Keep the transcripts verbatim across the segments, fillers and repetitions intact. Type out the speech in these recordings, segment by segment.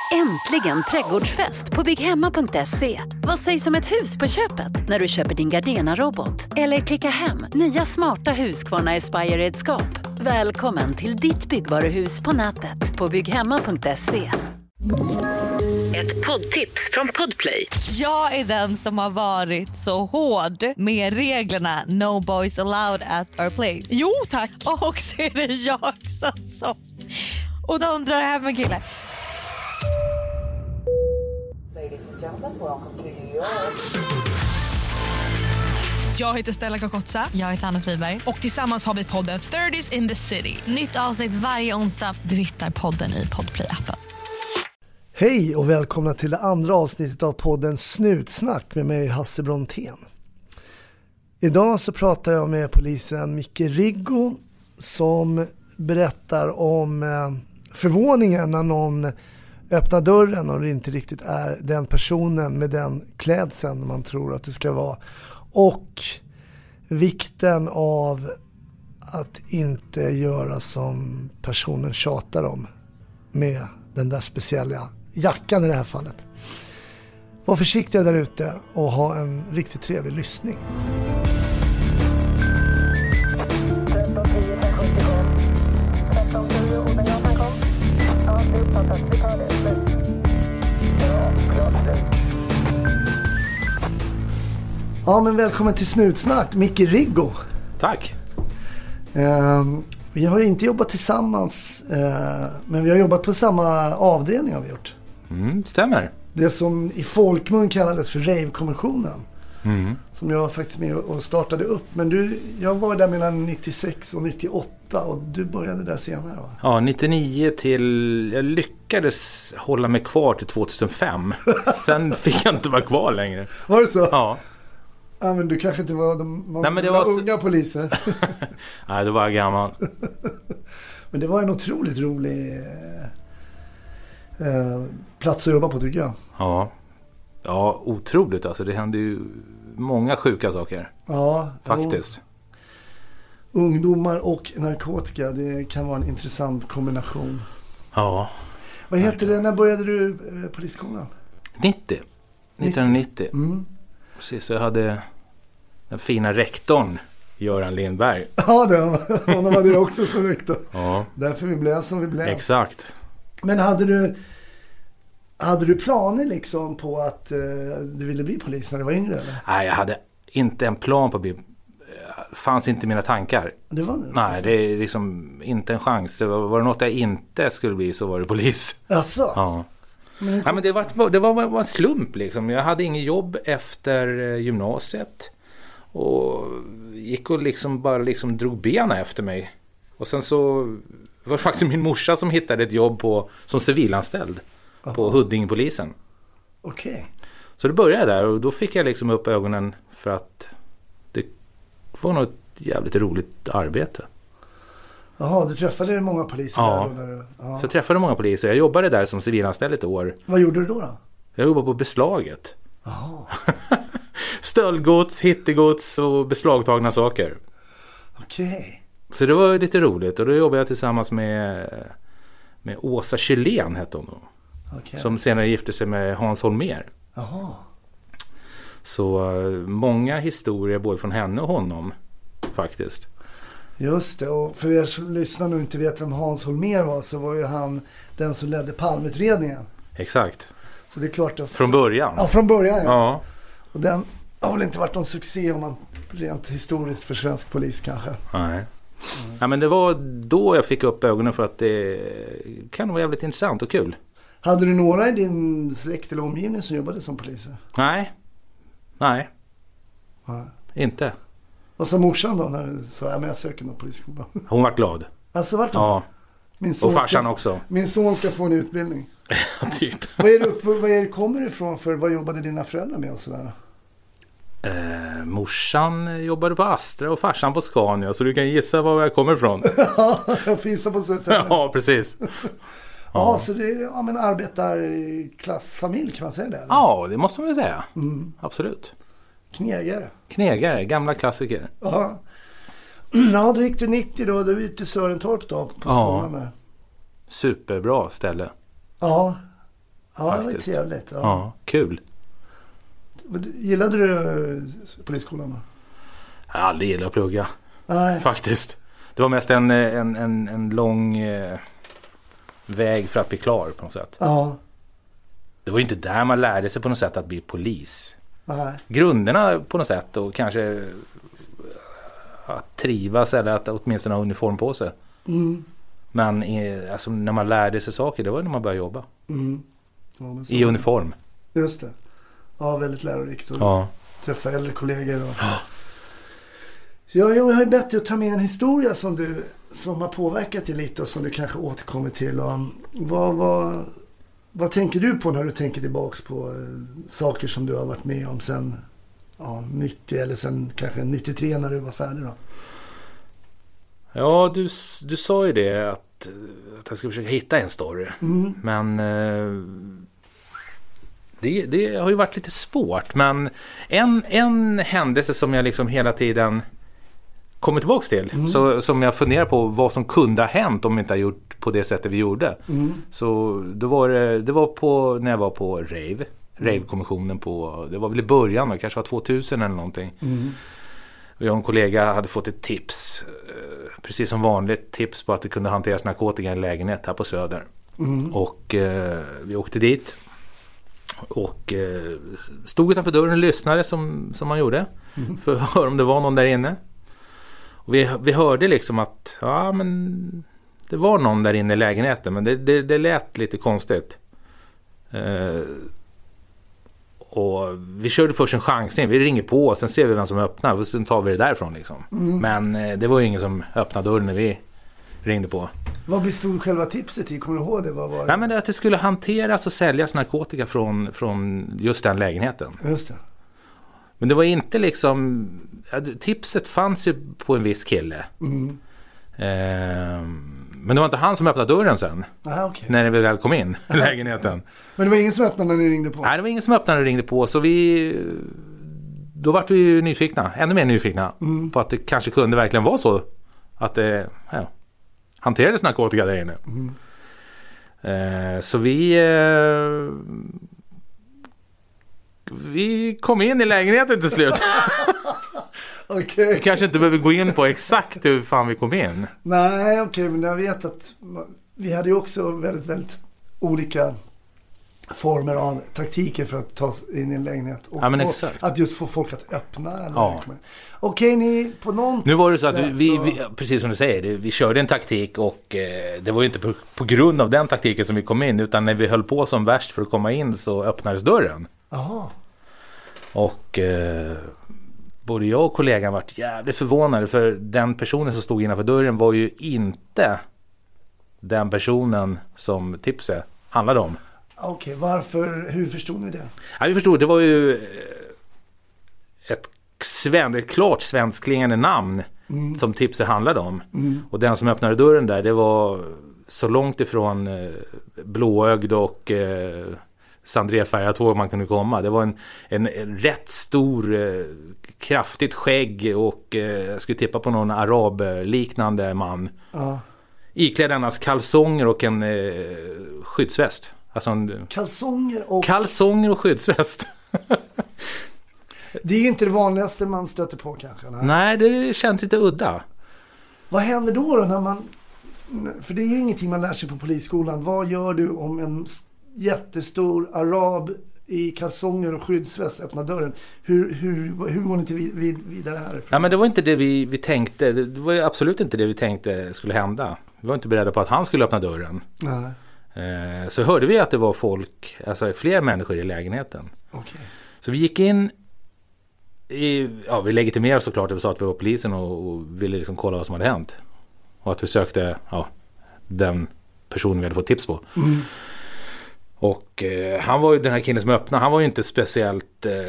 Äntligen trädgårdsfest på bygghemma punkt se. Vad sägs om ett hus på köpet när du köper din Gardena-robot? Eller klicka hem nya smarta Husqvarna Aspire-redskap. Välkommen till ditt byggvaruhus på nätet på bygghemma punkt se. Ett poddtips från Podplay. Jag är den som har varit så hård med reglerna No boys allowed at our place. Jo, tack. Och så är det jag som, som, och de drar hem en kille. Jag heter Stella Kakotsa. Jag heter Anna Friberg. Och tillsammans har vi podden thirties in the city. Nytt avsnitt varje onsdag. Du hittar podden i Podplay-appen. Hej och välkomna till det andra avsnittet av podden Snutsnack med mig Hasse Brontén. Idag så pratar jag med polisen Micke Riggo som berättar om förvåningen när någon öppnar dörren och det inte riktigt är den personen med den klädseln man tror att det ska vara. Och vikten av att inte göra som personen tjatar om med den där speciella jackan i det här fallet. Var försiktiga där ute och ha en riktigt trevlig lyssning. Ja, men välkommen till Snutsnack, Micke Riggo. Tack. Eh, vi har inte jobbat tillsammans, eh, men vi har jobbat på samma avdelning har vi gjort. Mm, stämmer. Det som i folkmun kallades för Rave-kommissionen. Mm. Som jag faktiskt med och startade upp. Men du, jag var där mellan nittiosex och nittioåtta och du började där senare, va? Ja, nittionio till... Jag lyckades hålla mig kvar till tvåtusenfem. Sen fick jag inte vara kvar längre. Var det så? Ja. Ja, men du kanske inte var de var Nej, men det var unga så... poliser. Nej, det var gammal. Men det var en otroligt rolig eh, plats att jobba på, tycker jag. Ja. Ja, otroligt. Alltså, det hände ju många sjuka saker. Ja. Faktiskt. Och ungdomar och narkotika, det kan vara en intressant kombination. Ja. Vad heter det? När började du eh, polisskolan? nittio. nittonhundranittio. Mm. Precis, så jag hade den fina rektorn Göran Lindberg. Ja, det var, honom hade jag också som rektor. Ja. Därför vi blev som vi blev. Exakt. Men hade du hade du planer liksom på att uh, du ville bli polis när du var yngre, eller? Nej, jag hade inte en plan på att bli... fanns inte mina tankar. Det var det? Nej, alltså. det är liksom inte en chans. Det var, var det något jag inte skulle bli så var det polis. Asså? Ja. Men, Ja, men det var, det var var en slump liksom. Jag hade ingen jobb efter gymnasiet och gick och liksom bara liksom drog bena efter mig. Och sen så var det faktiskt min morsa som hittade ett jobb på, som civilanställd. Aha. På Huddingepolisen. Okej. Okay. Så det började där och då fick jag liksom upp ögonen för att det var något jävligt roligt arbete. Jaha, du träffade många poliser ja. där? Eller? Ja, så jag träffade många poliser. Jag jobbade där som civilanställd ett år. Vad gjorde du då då? Jag jobbade på beslaget. Jaha. Stöldgods, hittegods och beslagtagna saker. Okej. Okay. Så det var lite roligt och då jobbade jag tillsammans med, med Åsa Kjellén hette hon då. Okay. Som senare gifte sig med Hans Holmér. Jaha. Så många historier både från henne och honom faktiskt. Just det, och för er som lyssnar och inte vet vem Hans Holmér var så var ju han den som ledde Palmeutredningen. Exakt. Så det är klart att... Från början? Ja, från början, ja. ja. Och den har väl inte varit någon succé om man rent historiskt för svensk polis kanske. Nej. Mm. Ja, men det var då jag fick upp ögonen för att det kan vara jävligt intressant och kul. Hade du några i din släkt eller omgivning som jobbade som poliser? Nej. Nej. Nej. Inte. Vad sa morsan då när du sa att jag söker någon polisskola? Hon var glad. Alltså vart hon? Ja. Min son och farsan ska, också. Min son ska få en utbildning. typ. Vad är det, för, vad är det, kommer du ifrån för vad jobbade dina föräldrar med och sådär? Eh, morsan jobbade på Astra och farsan på Scania, så du kan gissa var jag kommer ifrån. Ja, jag finns på Södertälje. Ja, precis. Ja, ja, så det är ja, men arbetarklassfamilj kan man säga det? Eller? Ja, det måste man väl säga. Mm. Absolut. Knegare. Knegare, gamla klassiker. Ja. Ja, då gick du nittio då, då var du ute i Sörentorp då på skolan ja. där. Superbra ställe. Ja. Ja, faktiskt. det var trevligt. Ja. Ja, kul. Gillade du polisskolan då? Jag har aldrig gillat att plugga. Nej. Faktiskt. Det var mest en, en, en, en lång eh, väg för att bli klar på något sätt. Ja. Det var ju inte där man lärde sig på något sätt att bli polis. Nej. Grunderna på något sätt och kanske att trivas eller att åtminstone ha uniform på sig. Mm. Men i, alltså, när man lärde sig saker, det var när man började jobba. Mm. Ja, men så. I uniform. Just det. Ja, väldigt lärorikt. Och Ja. träffa äldre kollegor. Och... Ja. Ja, jag har ju bett dig att ta med en historia som, du, som har påverkat dig lite och som du kanske återkommer till. Och, vad, vad, vad tänker du på när du tänker tillbaks på eh, saker som du har varit med om sen ja, nittio eller sen kanske nittiotre när du var färdig då? Ja, du, du sa ju det att, att jag skulle försöka hitta en story. Mm. Men eh, det, det har ju varit lite svårt. Men en, en händelse som jag liksom hela tiden kommer tillbaka till. Mm. Så, som jag funderar på vad som kunde ha hänt om vi inte har gjort på det sättet vi gjorde. Mm. Så då var det, det var på, när jag var på rave. Mm. Rave-kommissionen på, det var väl i början, det kanske var tvåtusen eller någonting. Mm. Och jag och en kollega hade fått ett tips, precis som vanligt tips på att det kunde hanteras narkotika i en lägenhet här på Söder. Mm. Och eh, vi åkte dit och eh, stod utanför dörren och lyssnade som, som man gjorde mm. för att höra om det var någon där inne. Och vi, vi hörde liksom att ja, men det var någon där inne i lägenheten, men det, det, det lät lite konstigt. Eh, Och vi körde först en chansning. Vi ringer på och sen ser vi vem som öppnar och sen tar vi det därifrån liksom. Mm. Men eh, det var ju ingen som öppnade dörren när vi ringde på. Vad bestod själva tipset i? Kommer du ihåg det? Vad var det? Nej, men det att det skulle hanteras och säljas narkotika från, från just den lägenheten. Just det. Men det var inte liksom... Tipset fanns ju på en viss kille. Mm. Eh, men det var inte han som öppnade dörren sen. Aha, okay. När vi väl kom in i lägenheten. Men det var ingen som öppnade när ni ringde på? Nej, det var ingen som öppnade när vi ringde på. Så vi... Då var vi ju nyfikna. Ännu mer nyfikna. Mm. På att det kanske kunde verkligen vara så. Att det ja, hanterades narkotika där inne. Mm. Eh, så vi... Eh, vi kom in i lägenheten till slut. Okay. Vi kanske inte behöver gå in på exakt hur fan vi kom in. Nej, okej, okay, men jag vet att vi hade ju också väldigt, väldigt olika former av taktiker för att ta oss in i en lägenhet. Och ja, men få, exakt. Att just få folk att öppna. Eller ja. Okej, okay, ni på någon Nu var det så att sätt, vi, så... vi, precis som du säger, vi körde en taktik och eh, det var ju inte på, på grund av den taktiken som vi kom in, utan när vi höll på som värst för att komma in så öppnades dörren. Aha. Och eh, både jag och kollegan varit jävligt förvånade, för den personen som stod innanför dörren var ju inte den personen som tipset handlade om. Okej, okay, varför, hur förstod ni det? Ja, vi förstod, det var ju ett, sven, ett klart svenskklingande namn mm. som tipset handlade om. Mm. Och den som öppnade dörren där, det var så långt ifrån eh, blåögd och eh, sandrefärgat hår man kunde komma. Det var en, en, en rätt stor, eh, kraftigt skägg och eh, jag skulle tippa på någon arab-liknande man. Ja. Iklädd hennes kalsonger och en eh, skyddsväst. Alltså en, kalsonger och... Kalsonger och skyddsväst. Det är ju inte det vanligaste man stöter på kanske. Nej, nej det känns lite udda. Vad händer då, då när man... För det är ju ingenting man lär sig på polisskolan. Vad gör du om en jättestor arab i kalsonger och skyddsväst öppnar dörren? Hur, hur, hur går ni till vid, vid, vidare härifrån? Ja, men det var inte det vi, vi tänkte. Det var absolut inte det vi tänkte skulle hända. Vi var inte beredda på att han skulle öppna dörren. Nej. Så hörde vi att det var folk, alltså fler människor i lägenheten. Okay. Så vi gick in i, ja, vi legitimerade såklart att vi sa att vi var polisen och, och ville liksom kolla vad som hade hänt. Och att vi sökte ja, den personen vi hade fått tips på. Mm. Och eh, han var ju den här killen som öppnade, han var ju inte speciellt eh,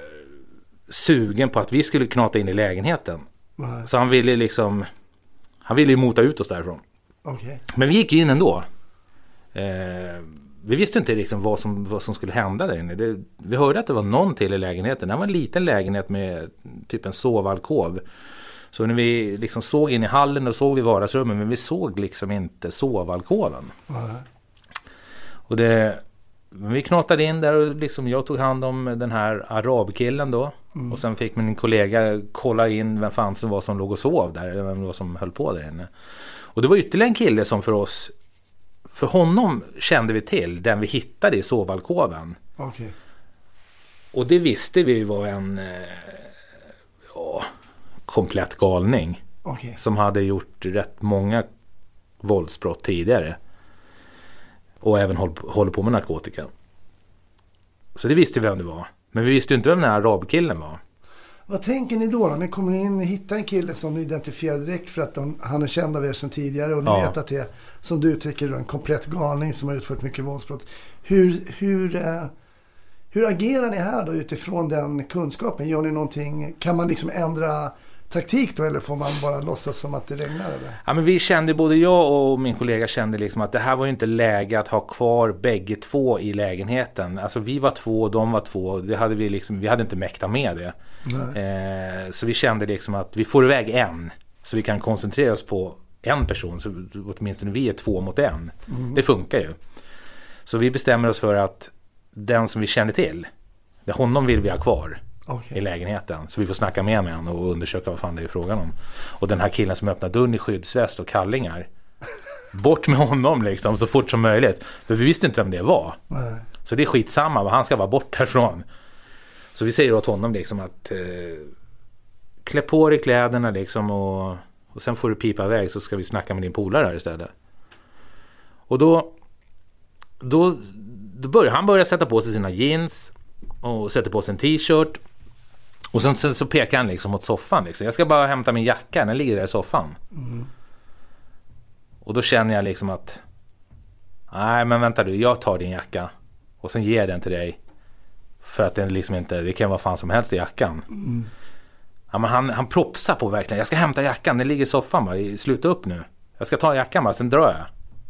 sugen på att vi skulle knata in i lägenheten. Nej. Så han ville liksom, han ville ju mota ut oss därifrån. Okay. Men vi gick in ändå. Eh, vi visste inte liksom vad som, vad som skulle hända där inne. Det, vi hörde att det var någon till i lägenheten. Det var en liten lägenhet med typ en sovalkov. Så när vi liksom såg in i hallen och såg vi vardagsrummen, men vi såg liksom inte sovalkoven. Mm. Och det, vi knatade in där och liksom jag tog hand om den här arabkillen då. Mm. Och sen fick min kollega kolla in vem fan som var som låg och sov där. Eller vem var som höll på där inne. Och det var ytterligare en kille som för oss, för honom kände vi till, den vi hittade i sovalkoven. Okej. Och det visste vi var en eh, ja, komplett galning. Okay. Som hade gjort rätt många våldsbrott tidigare. Och även håll, håller på med narkotika. Så det visste vi vem det var. Men vi visste ju inte vem den här arabkillen var. Vad tänker ni då? Ni kommer in och hittar en kille som ni identifierar direkt för att de, han är känd av er sedan tidigare. Och ni ja. vet att det är, som du tycker, en komplett galning som har utfört mycket våldsbrott. Hur, hur, eh, hur agerar ni här då utifrån den kunskapen? Gör ni någonting? Kan man liksom ändra taktik då, eller får man bara låtsas som att det regnar? Eller? Ja, men vi kände, både jag och min kollega kände liksom att det här var ju inte läge att ha kvar bägge två i lägenheten. Alltså vi var två och de var två. Det hade vi liksom, vi hade inte mäktat med det. Eh, så vi kände liksom att vi får iväg en, så vi kan koncentrera oss på en person, så åtminstone vi är två mot en. Mm. Det funkar ju. Så vi bestämmer oss för att den som vi känner till, det honom vill vi ha kvar. Okay. I lägenheten. Så vi får snacka med med honom och undersöka vad fan det är frågan om. Och den här killen som öppnar dörren i skyddsväst och kallingar. Bort med honom liksom så fort som möjligt. För vi visste inte vem det var. Nej. Så det är skitsamma. Han ska vara bort härifrån. Så vi säger åt honom liksom att eh, klä på dig kläderna liksom och, och sen får du pipa iväg så ska vi snacka med din polare här istället. Och då då, då börjar han börja sätta på sig sina jeans och sätter på sig en t-shirt. Och sen, sen så pekar han liksom mot soffan. Liksom. Jag ska bara hämta min jacka. Den ligger där i soffan. Mm. Och då känner jag liksom att nej, men vänta du. Jag tar din jacka. Och sen ger jag den till dig. För att den liksom inte, det kan vara fan som helst i jackan. Mm. Ja, men han, han propsar på verkligen. Jag ska hämta jackan. Den ligger i soffan. Bara. Sluta upp nu. Jag ska ta jackan bara. Sen drar jag.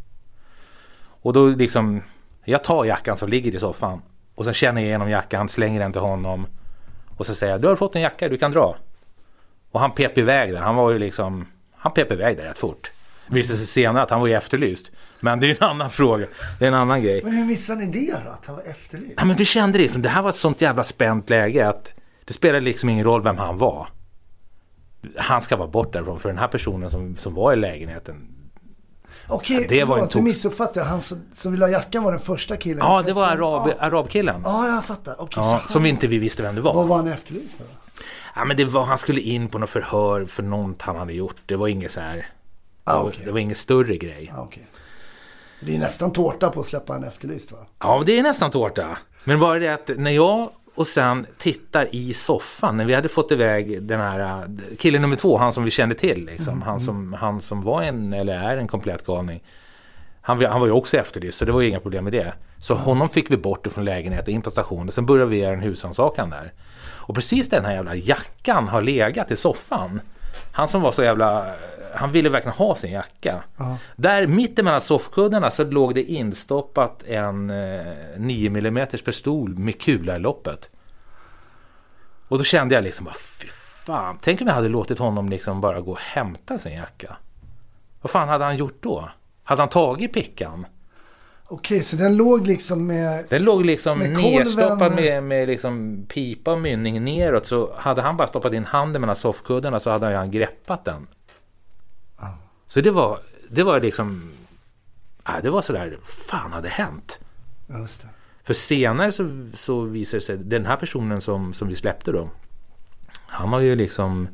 Och då liksom, jag tar jackan som ligger i soffan. Och sen känner jag igenom jackan, slänger den till honom. Och så säger jag, du har fått en jacka, du kan dra. Och han pep iväg där. Han var ju liksom, han pep iväg där rätt fort. Det visade sig senare att han var ju efterlyst. Men det är en annan fråga. Det är en annan grej. Men hur missade ni det då, att han var efterlyst? Ja, men vi kände liksom, det här var ett sånt jävla spänt läge att det spelade liksom ingen roll vem han var. Han ska vara bort därifrån, för den här personen som, som var i lägenheten. Okej, okay, ja, du missuppfattade. Han som, som ville ha jackan var den första killen. Ja, det var arab, ja. arabkillen. Ja, jag fattar. Okay, ja, som vi inte vi visste vem det var. Vad var han efterlyst för? Ja, men det var, han skulle in på något förhör för något han hade gjort. Det var inget så här. Ah, okay. Det var ingen större grej. Ah, okay. Det är nästan tårta på att släppa en efterlyst, va? Ja, det är nästan tårta. Men bara det att när jag och sen tittar i soffan, när vi hade fått iväg den här killen nummer två, han som vi kände till liksom, mm. han, som, han som var en, eller är en komplett galning, han, han var ju också efterlyst, så det var ju inga problem med det. Så mm. honom fick vi bort från lägenheten in på stationen, sen började vi göra en husrannsakan där. Och precis den här jävla jackan har legat i soffan. Han som var så jävla, han ville verkligen ha sin jacka. Mm. Där mitt emellan soffkuddarna så låg det instoppat en eh, nio millimeter pistol med kula i loppet. Och då kände jag liksom bara, fy fan, tänk om jag hade låtit honom liksom bara gå och hämta sin jacka. Vad fan hade han gjort då? Hade han tagit pickan? Okej, så den låg liksom med... Den låg liksom med nerstoppad med, med liksom pipa och mynning neråt. Så hade han bara stoppat in handen mellan soffkuddarna så hade han greppat den. Ah. Så det var, det var liksom... Äh, det var sådär, fan hade hänt? Just det. För senare så, så visar det sig, den här personen som, som vi släppte då, han har ju liksom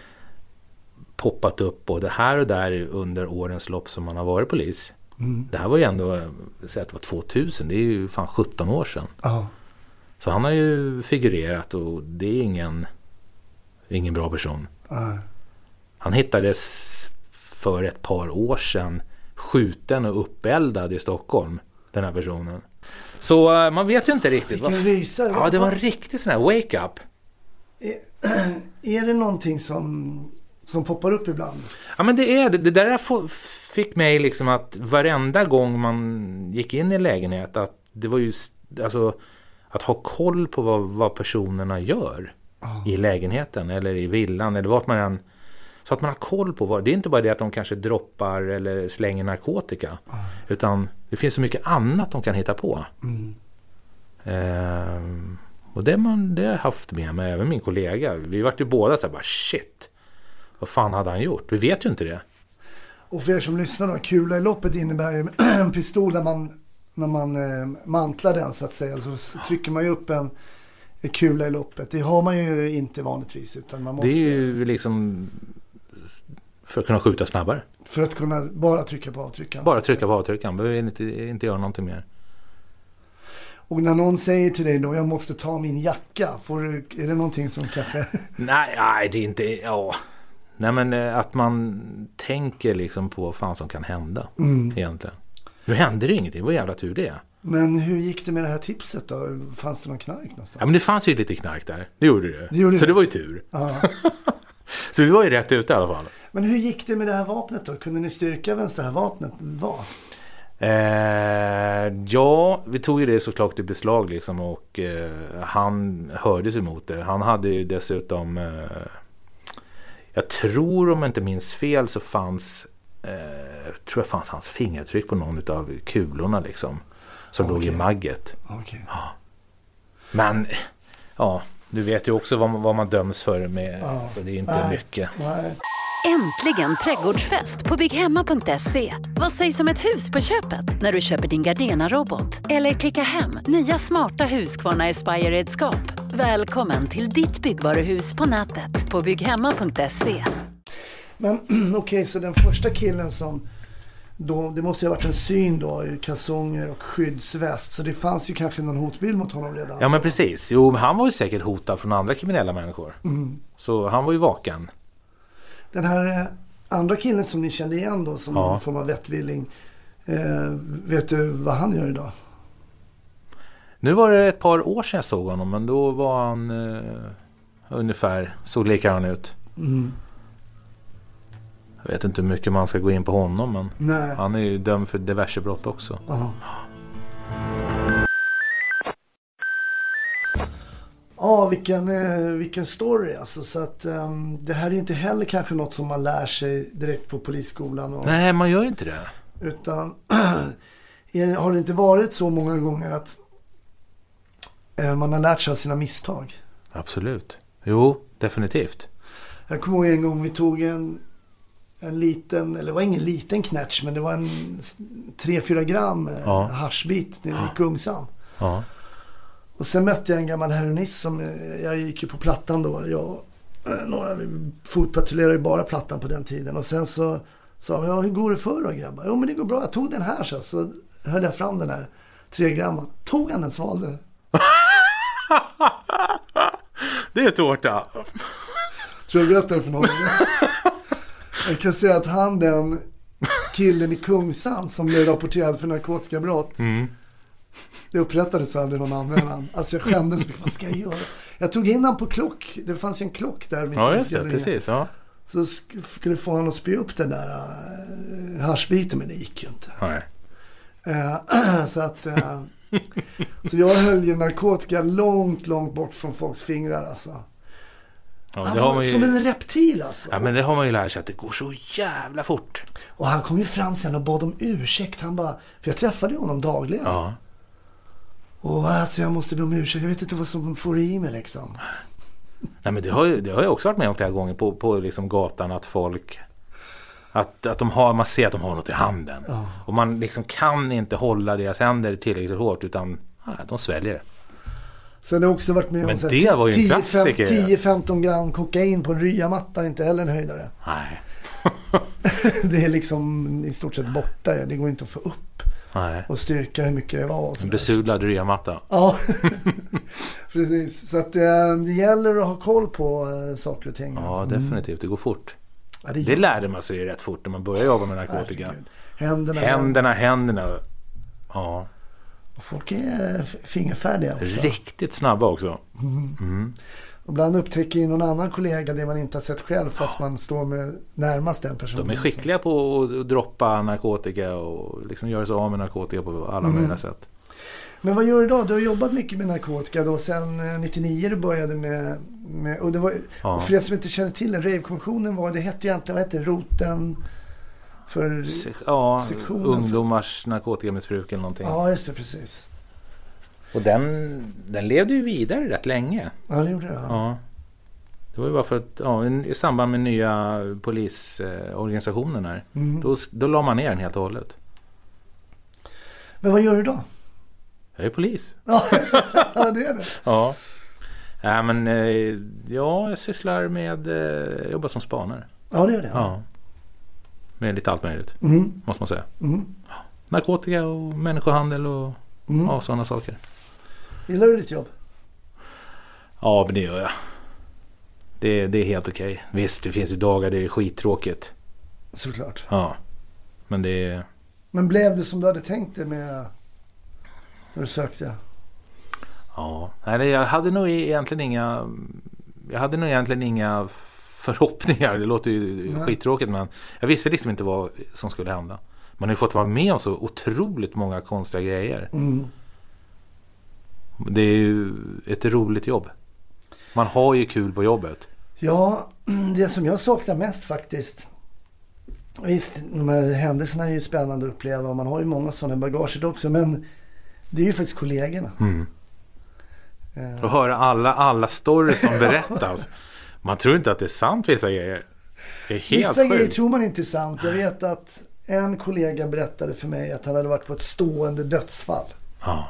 poppat upp både här och där under årens lopp som han har varit polis. Mm. Det här var ju ändå, säg att det var tvåtusen, det är ju fan sjutton år sedan. Oh. Så han har ju figurerat och det är ingen, ingen bra person. Oh. Han hittades för ett par år sedan skjuten och uppeldad i Stockholm, den här personen. Så uh, man vet ju inte riktigt. Vilken rysare. Ja, det var en riktig sån här wake-up. Är, är det någonting som, som poppar upp ibland? Ja, men det är det. Det där fick mig liksom att varenda gång man gick in i en lägenhet att det var ju alltså att ha koll på vad, vad personerna gör oh. i lägenheten eller i villan eller vart man än, så att man har koll på vad, det är inte bara det att de kanske droppar eller slänger narkotika oh. utan det finns så mycket annat de kan hitta på. Mm. Ehm, och det, man, det har jag haft med mig, även min kollega. Vi var ju båda så här bara shit. Vad fan hade han gjort? Vi vet ju inte det. Och för er som lyssnar då, kula i loppet innebär ju en pistol där man, när man eh, mantlar den så att säga, så trycker man ju upp en, en kula i loppet. Det har man ju inte vanligtvis, utan man måste... Det är ju liksom för att kunna skjuta snabbare. För att kunna bara trycka på avtryckaren. Bara trycka på avtryckaren, behöver inte, inte göra någonting mer. Och när någon säger till dig då, jag måste ta min jacka, får du, är det någonting som kanske... Nej, nej, det är inte... Ja. Nej, men att man tänker liksom på vad fan som kan hända mm. egentligen. Nu hände det ingenting, vad jävla tur det är. Men hur gick det med det här tipset då? Fanns det någon knark någonstans? Ja, men det fanns ju lite knark där. Det gjorde det. det, gjorde Så det. det var ju tur. Ja. Så vi var ju rätt ute i alla fall. Men hur gick det med det här vapnet då? Kunde ni styrka vems det här vapnet var? Eh, ja, vi tog ju det såklart i beslag liksom, och eh, han hördes emot det. Han hade ju dessutom... Eh, jag tror, om jag inte minns fel, så fanns eh, tror jag fanns hans fingertryck på någon av kulorna liksom, som okay. låg i magget. Okay. Ja. Men ja, du vet ju också vad man, vad man döms för med, ja. Så det är inte Nej. mycket. Nej. Äntligen trädgårdsfest på bygghemma punkt se. Vad sägs om ett hus på köpet när du köper din Gardena-robot? Eller klicka hem nya smarta Husqvarna Aspire-redskap. Välkommen till ditt byggvaruhus på nätet på bygghemma punkt se. Men okej, okay, så den första killen som då, det måste ju ha varit en syn då, i kalsonger och skyddsväst, så det fanns ju kanske någon hotbild mot honom redan. Ja, men precis. Jo, han var ju säkert hotad från andra kriminella människor. Mm. Så han var ju vaken. Den här andra killen som ni kände igen då, som ja. någon form av vettvilling, eh, vet du vad han gör idag? Nu var det ett par år sedan jag såg honom, men då var han eh, ungefär, så likadan ut. Mm. Jag vet inte hur mycket man ska gå in på honom, men Nej. han är ju dömd för diverse brott också. Ja, ja vilken, eh, vilken story alltså, så att um, det här är inte heller kanske något som man lär sig direkt på polisskolan. Och, Nej, man gör inte det. Utan har det inte varit så många gånger att eh, man har lärt sig av sina misstag? Absolut. Jo, definitivt. Jag kommer ihåg en gång vi tog en en liten, eller det var ingen liten knätch, men det var en tre fyra gram ja. haschbit nere i Kungsan. Ja. Och sen mötte jag en gammal heroinist som, jag gick ju på plattan då, jag några fotpatrullerade bara plattan på den tiden, och sen så sa han, ja, hur går det för då grabbar? Jo, men det går bra, jag tog den här så, så höll jag fram den här tre gram, tog han den, svalde. Det är tårta. Tror jag berättar för någon. Jag kan säga att han, den killen i Kungsan som blev rapporterad för narkotikabrott, mm. det upprättades aldrig någon annan. Alltså jag skämdes mycket, vad ska jag göra? Jag tog in han på klock, det fanns ju en klock där. Ja, just det, precis. Ja. Så skulle få han att spy upp den där uh, haschbiten, men det gick ju inte. Nej. Uh, så att uh, så jag höll ju narkotika långt, långt bort från folks fingrar alltså. Ja, han det var har man ju... som en reptil alltså. Ja, men det har man ju lärt sig att det går så jävla fort. Och han kom ju fram sen och bad om ursäkt. Han bara, för jag träffade honom dagligen. Ja. Och alltså jag måste be om ursäkt. Jag vet inte vad som får i mig liksom. Nej, men det har ju, det har jag också varit med om flera gånger på, på liksom gatan, att folk att, att de har, man ser att de har något i handen. Ja. Och man liksom kan inte hålla deras händer tillräckligt hårt, utan ja, de sväljer det. Sen har jag också varit med men om det var ju en klassiker. tio femton gram kokain på en ryamatta, inte heller en höjdare. Nej. Det är liksom i stort sett borta. Det går inte att få upp. Nej. Och styrka hur mycket det var. En besudlad ryamatta. Ja, precis. Så att det, det gäller att ha koll på äh, saker och ting. Ja, definitivt. Det går fort. Ja, det, det lärde man sig rätt fort när man började jobba med narkotika. Händerna, händerna, händerna. Ja. Och folk är fingerfärdiga också. Riktigt snabba också. Mm. Mm. Och ibland upptäcker ju någon annan kollega det man inte har sett själv, fast ja. man står med närmast den personen. De är skickliga på att droppa narkotika och liksom göra sig av med narkotika på alla mm. möjliga sätt. Men vad gör du idag? Du har jobbat mycket med narkotika då. Sen nittionio du började med... med och det var, ja. och för er som inte känner till det, Rave-kommissionen var, det hette ju egentligen, vad hette det? Roten för... Se, ja, ungdomars narkotikamissbruk eller någonting. Ja, just det, precis. Och den, den levde ju vidare rätt länge. Ja, det gjorde det. Ja. Ja. Det var ju bara för att ja, i samband med nya polisorganisationen här, mm. då, då la man ner den helt och hållet. Men vad gör du då? Jag är polis. Ja, det är det. Ja. Ja, men ja, jag sysslar med jag jobbar som spanare. Ja, det är det. Ja. Med lite allt möjligt, Mm. måste man säga. Mm. Narkotika och människohandel och Mm. ja, sådana saker. Gillar du ditt jobb? Ja, men det gör jag. Det, det är helt okej. Visst, det finns ju dagar där det är skittråkigt. Såklart. Ja, men det är... Men blev det som du hade tänkt dig med när du sökte? Ja, nej, jag hade nog egentligen inga... Jag hade nog egentligen inga förhoppningar. Det låter ju nej. skittråkigt, men jag visste liksom inte vad som skulle hända. Man har ju fått vara med om så otroligt många konstiga grejer. Mm. Det är ju ett roligt jobb. Man har ju kul på jobbet. Ja, det som jag saknar mest faktiskt. Visst, de här händelserna är ju spännande att uppleva. Och man har ju många sådana bagaget också. Men det är ju faktiskt kollegorna. Mm. Uh. Och höra alla, alla stories som berättas. Man tror inte att det är sant vissa grejer. Det är helt Vissa sjukt. grejer tror man inte är sant. Jag vet att en kollega berättade för mig att han hade varit på ett stående dödsfall. Ja.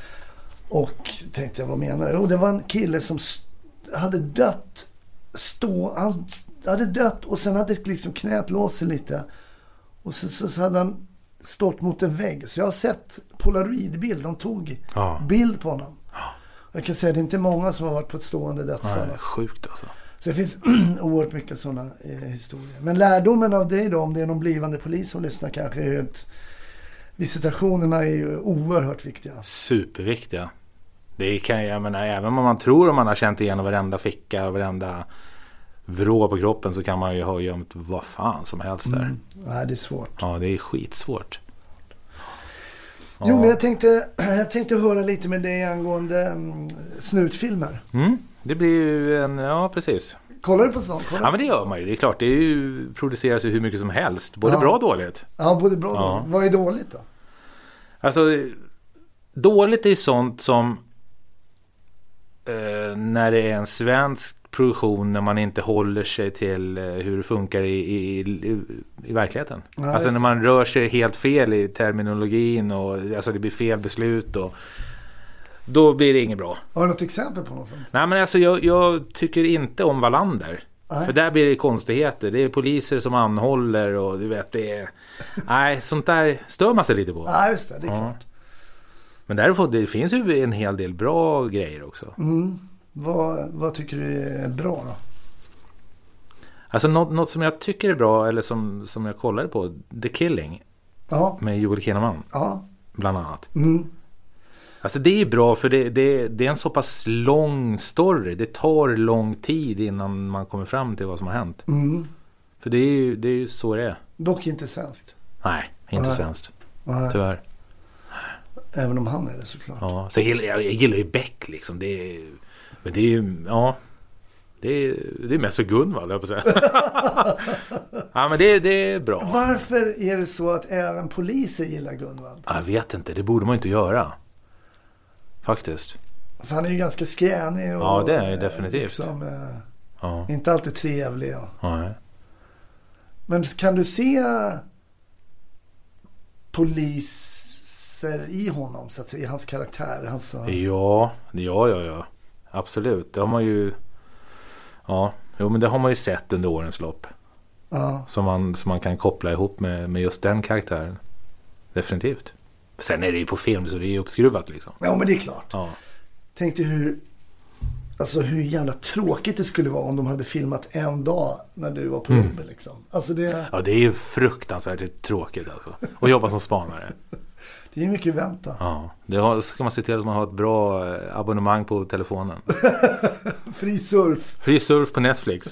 Och tänkte jag, vad menar du? Och det var en kille som st- hade dött stå, han hade dött och sen hade liksom knät låst sig lite. Och så, så, så hade han stått mot en vägg. Så jag har sett polaroidbild. De tog ja. bild på honom. Ja. Jag kan säga att det är inte många som har varit på ett stående dödsfall. Nej, sjukt alltså. Så det finns oerhört mycket sådana eh, historier. Men lärdomen av dig då, om det är någon blivande polis som lyssnar kanske, är att visitationerna är ju oerhört viktiga. Superviktiga. Det kan jag menar, även om man tror om man har känt igenom varenda ficka och varenda vrå på kroppen, så kan man ju ha gömt vad fan som helst där. Mm. Nej, det är svårt. Ja, det är skitsvårt. Ja. Jo, men jag tänkte, jag tänkte höra lite med dig angående mm, snutfilmer. Mm, det blir ju en, ja precis. Kollar du på sånt? Kollar? Ja, men det gör man ju. Det är klart, det är ju, produceras ju hur mycket som helst. Både ja. bra och dåligt. Ja, både bra och ja. dåligt. Vad är dåligt då? Alltså, dåligt är ju sånt som eh, när det är en svensk produktion, när man inte håller sig till eh, hur det funkar i, i, i, i verkligheten. Ja, alltså när man rör sig helt fel i terminologin och alltså det blir fel beslut och då blir det inget bra. Har du något exempel på något sånt? Nej, men alltså jag, jag tycker inte om Wallander. Nej. För där blir det konstigheter. Det är poliser som anhåller och du vet det är... Nej, sånt där stör man sig lite på. Nej, just det, det är ja. klart. Men därför det finns ju en hel del bra grejer också. Mm. Vad, vad tycker du är bra då? Alltså något, något som jag tycker är bra, eller som, som jag kollade på, The Killing. Ja. Med Joel Kinnaman. Ja. Bland annat. Mm. Alltså det är bra för det, det, det är en så pass lång story. Det tar lång tid innan man kommer fram till vad som har hänt. Mm. För det är ju, det är ju så det är. Dock inte svenskt. Nej, inte Nej. svenskt. Nej. Tyvärr. Även om han är det såklart. Ja, så jag, jag gillar ju Beck liksom. Det är, men det är ju, ja... Det är, det är mest för Gunvald, jag på säga. Ja, men det, det är bra. Varför är det så att även poliser gillar Gunvald? Jag vet inte, det borde man inte göra. Faktiskt. För han är ju ganska skränig och ja, det är definitivt. Liksom, eh, ja. Inte alltid trevlig. Och. Ja. Men kan du se poliser i honom, så att säga, i hans karaktär? Hans, ja, ja, ja, ja. Absolut. Det har man ju... Ja, jo, men det har man ju sett under årens lopp. Ja. Som man, som man kan koppla ihop med, med just den karaktären. Definitivt. Sen är det ju på film så det är ju uppskruvat liksom. Ja, men det är klart. Ja. Tänk dig hur, alltså hur jävla tråkigt det skulle vara om de hade filmat en dag när du var på mm. jobbet liksom. Alltså det... Ja, det är ju fruktansvärt tråkigt alltså. Och jobba som spanare. Det är mycket vänta. Ja, det har, ska man se till att man har ett bra abonnemang på telefonen. Fri surf. Fri surf på Netflix.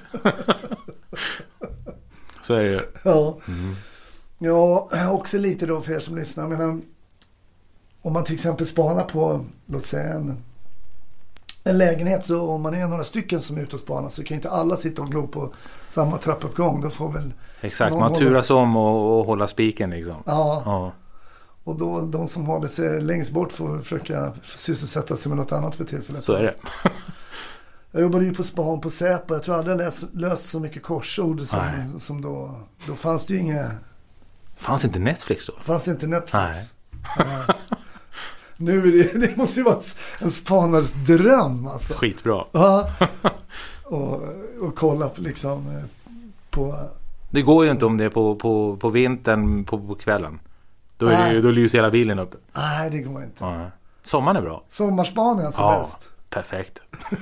Så är det ju. Ja. Mm. Ja, också lite då för er som lyssnar. Men om man till exempel spanar på, låt säga en, en lägenhet, så om man är några stycken som är ute och spanar så kan inte alla sitta och glo på samma trappuppgång. Då får väl exakt, man turas hålla... om och, och hålla spiken liksom. Ja. Ja. Och då de som håller sig längst bort får försöka sysselsätta sig med något annat för tillfället. Så är det. Jag jobbade ju på span på Säpo. Jag tror aldrig jag läst, löst så mycket korsord som, som då. Då fanns det ju inga... Fanns inte Netflix då? Fanns det inte Netflix? Nej. Ja. Nu är det, det måste ju vara en spanares dröm alltså. Skitbra. Ja. Och, och kolla på liksom på... Det går ju inte om det är på, på, på vintern på, på kvällen. Då, är det, då lyser hela bilen upp. Nej, det går inte. Ja. Sommaren är bra. Sommarspan är alltså ja, bäst. Perfekt.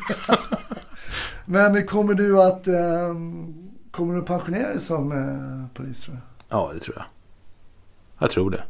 Men kommer du att um, kommer du pensionera dig som uh, polis, tror jag? Ja, det tror jag. Jag tror det.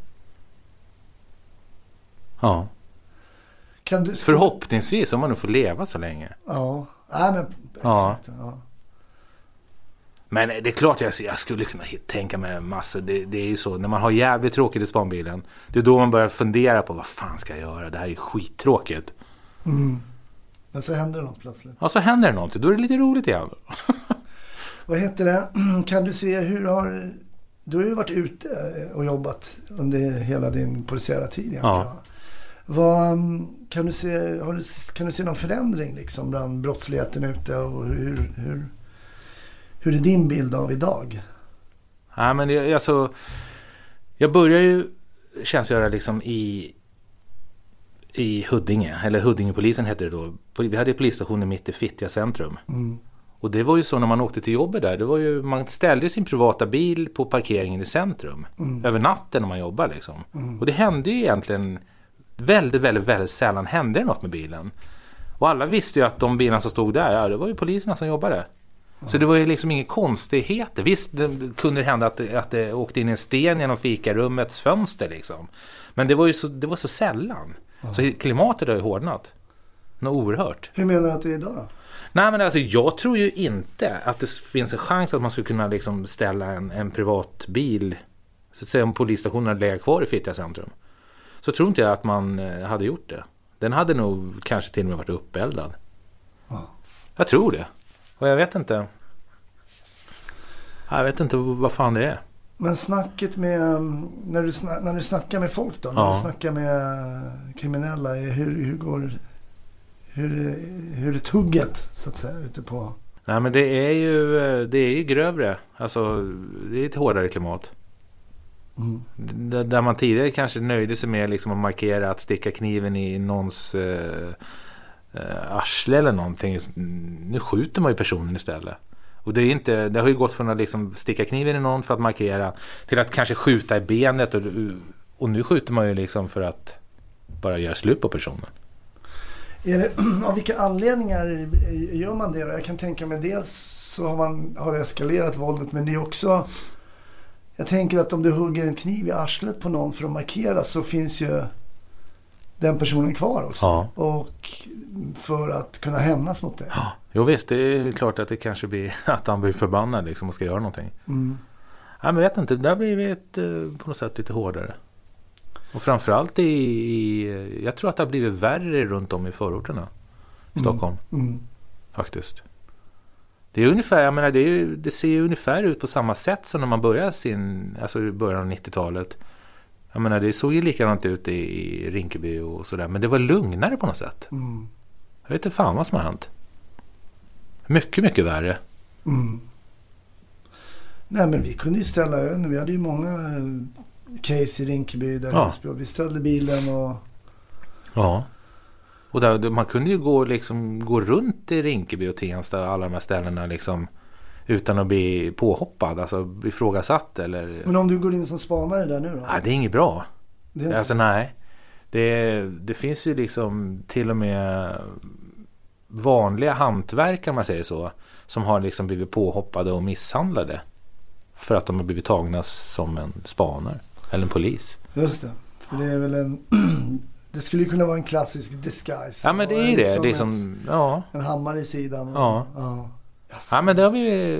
Ja. Kan du... Förhoppningsvis om man nu får leva så länge. Ja, nej men ja. Exakt, ja. Men det är klart jag, jag skulle kunna tänka mig massor. Det, det är ju så, när man har jävligt tråkigt i spanbilen, det är då man börjar fundera på vad fan ska jag göra? Det här är ju skittråkigt. Mm. Men så händer det något plötsligt. Ja, så händer det något. Då är det lite roligt igen. Vad heter det? Kan du se hur har... Du har ju varit ute och jobbat under hela din polisiära tid egentligen. Ja. Vad, kan, du se, har du, kan du se någon förändring liksom bland brottsligheten ute och hur, hur, hur är din bild av idag? Ja, men jag, alltså, jag börjar ju tjänstgöra liksom i i Huddinge, eller Huddingepolisen heter det då. Vi hade polisstationen mitt i Fittja centrum. Mm. Och det var ju så när man åkte till jobbet där, det var ju, man ställde sin privata bil på parkeringen i centrum. Mm. Över natten när man jobbar liksom. Mm. Och det hände ju egentligen väldigt, väldigt, väldigt sällan hände det något med bilen. Och alla visste ju att de bilarna som stod där, ja, det var ju poliserna som jobbade. Mm. Så det var ju liksom ingen konstigheter. Visst, det kunde hända att, att det åkte in en sten genom fikarummets fönster liksom. Men det var ju så, det var så sällan. Mm. Så klimatet har ju hårdnat. Något oerhört. Hur menar du att det är idag då? Nej, men alltså jag tror ju inte att det finns en chans att man skulle kunna liksom ställa en, en privat bil, så att säga, om polisstationen hade legat kvar i Fittja centrum. Så tror inte jag att man hade gjort det. Den hade nog kanske till och med varit uppeldad. Ja. Jag tror det. Och jag vet inte. Jag vet inte vad fan det är. Men snacket med, när du, snack, när du snackar med folk då, när ja. du snackar med kriminella, hur, hur går hur, hur är tugget så att säga ute på? Nej, men det är ju det är ju grövre. Alltså det är ett hårdare klimat. Mm. D- där man tidigare kanske nöjde sig med liksom att markera att sticka kniven i någons eh, eh, arsle eller någonting. Nu skjuter man ju personen istället. Och det är inte, det har ju gått från att liksom sticka kniven i någon för att markera till att kanske skjuta i benet och, och nu skjuter man ju liksom för att bara göra slut på personen. Är det, av vilka anledningar gör man det? Jag kan tänka mig dels så har man har eskalerat våldet, men det är också, jag tänker att om du hugger en kniv i arslet på någon för att markera så finns ju den personen kvar också. Ja. Och för att kunna hämnas mot det. Ja, jo visst, det är klart att det kanske blir att han blir förbannad liksom och ska göra någonting. Mm. Ja, men jag vet inte, där blir vi ett, på något sätt lite hårdare. Och framförallt i, i, jag tror att det har blivit värre runt om i förorterna i Stockholm. Mm. Mm. Faktiskt. Det är ungefär, jag menar, det, är, det ser ju ungefär ut på samma sätt som när man börjar sin, alltså i början av nittiotalet. Jag menar, det såg ju likadant ut i, i Rinkeby och sådär, men det var lugnare på något sätt. Mm. Jag vet inte fan vad som har hänt. Mycket, mycket värre. Mm. Nej, men vi kunde ju ställa över, vi hade ju många case i Rinkeby där ja. vi ställde bilen och... Ja. Och där, man kunde ju gå, liksom, gå runt i Rinkeby och Tensta och alla de här ställena liksom, utan att bli påhoppad, alltså ifrågasatt eller... Men om du går in som spanare där nu då? Ja, det är inget bra. Det är inte... Alltså nej. Det, det finns ju liksom till och med vanliga hantverkare, man säger så, som har liksom blivit påhoppade och misshandlade för att de har blivit tagna som en spanare eller en polis. Just det. För det är väl en... Det skulle ju kunna vara en klassisk disguise. Ja, men det är ju liksom det. Liksom, ett, ja. En hammare i sidan. Och, ja. Ja. Ja, men det har vi...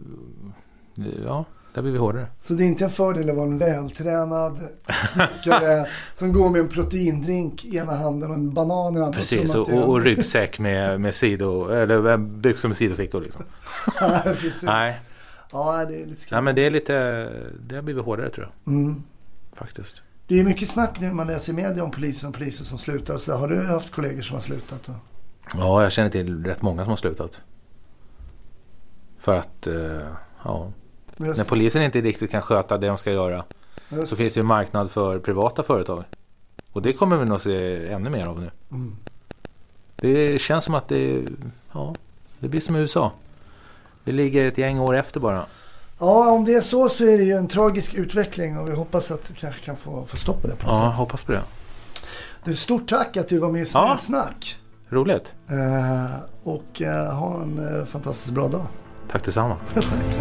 Ja, där blir vi hårdare. Så det är inte en fördel att vara en vältränad snickare som går med en proteindrink i ena handen och en banan i andra. Precis, och, och, och ryggsäck med, med sido, eller byxor med sidofickor liksom. Ja, precis. Nej. Ja, det är lite skrämmande. Ja, men det är lite... Det har blivit hårdare, tror jag. Mm. Faktiskt. Det är mycket snack nu man läser i media om poliser och poliser som slutar. Och så har du haft kollegor som har slutat då? Ja, jag känner till rätt många som har slutat. För att, eh, ja... När polisen inte riktigt kan sköta det de ska göra Just. så finns det ju en marknad för privata företag. Och det kommer vi nog se ännu mer av nu. Mm. Det känns som att det, ja, det blir som i U S A. Vi ligger ett gäng år efter bara. Ja, om det är så så är det ju en tragisk utveckling och vi hoppas att vi kanske kan få, få stopp på det på något Ja, sätt. hoppas på det. Du, stort tack att du var med i Snutsnack. Ja, roligt. Eh, och eh, ha en eh, fantastiskt bra dag. Tack detsamma. Tack.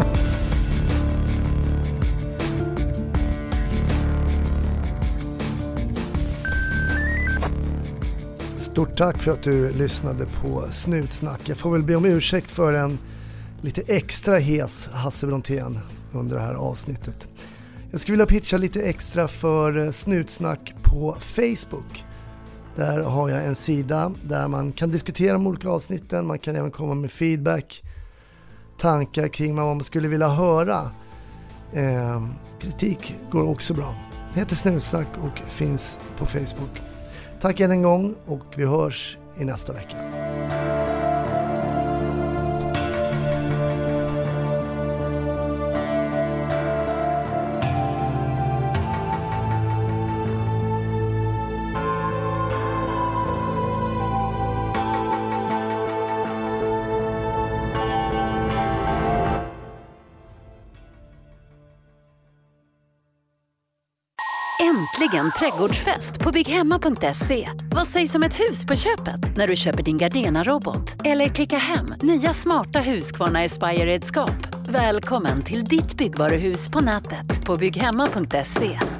Stort tack för att du lyssnade på Snutsnack. Jag får väl be om ursäkt för en lite extra hes Hasse Brontén under det här avsnittet. Jag skulle vilja pitcha lite extra för Snutsnack på Facebook. Där har jag en sida där man kan diskutera de olika avsnitten. Man kan även komma med feedback, tankar kring vad man skulle vilja höra. Eh, kritik går också bra. Det heter Snutsnack och finns på Facebook. Tack än en gång och vi hörs i nästa vecka. Äntligen trädgårdsfest på bygghemma punkt se. Vad sägs om ett hus på köpet när du köper din Gardena-robot? Eller klicka hem nya smarta Husqvarna Aspire-redskap. Välkommen till ditt byggvaruhus på nätet på bygghemma punkt se.